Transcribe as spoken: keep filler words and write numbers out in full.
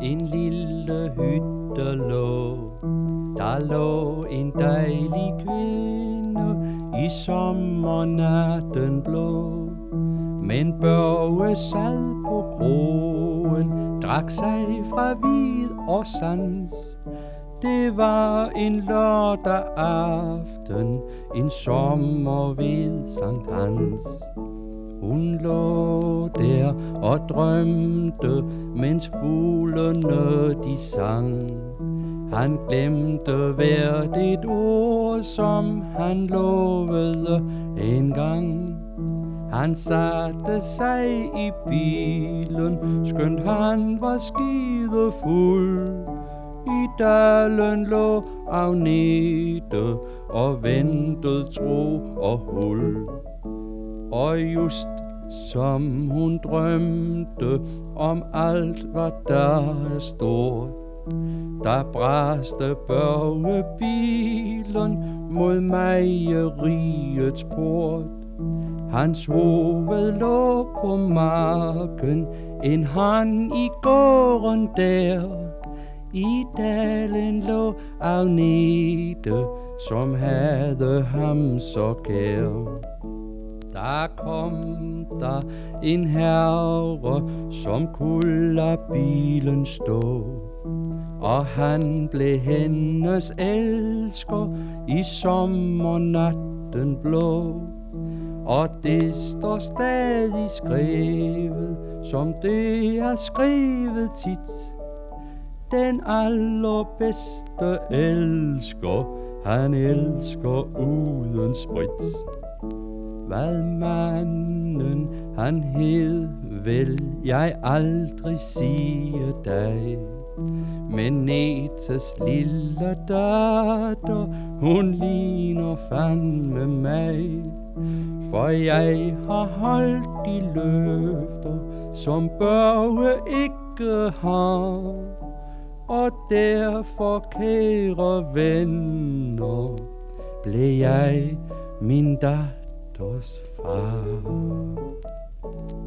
en lille hytte lå. Der lå en dejlig kvinde i sommernatten blå. Men Børge sad på kroen, drak sig fra vid og sans. Det var en lørdag aften, en sommer ved Sankt Hans. Hun lå der og drømte, mens fuglene de sang. Han glemte hvert et ord, som han lovede engang. Han satte sig i bilen, skønt han var skidefuld. I dalen lå Agnete og ventede tro og hul. Og just som hun drømte om alt, hvad der er stort, der braste Børge bilen mod mejeriets port. Hans hoved lå på marken, en hånd i gården der. I dalen lå Agnete, som havde ham så kær. Der kom der en herre, som kunne lade bilen stå. Og han blev hendes elsker i sommernatten blå. Og det står stadig skrevet, som det er skrevet tit. Den allerbedste elsker, han elsker uden sprit. Hvad manden han hed, vil jeg aldrig sige dig. Men Netes lille datter, hun ligner fandme mig. For jeg har holdt de løfter, som Børge ikke har. Og derfor, kære venner, blev jeg min datters far.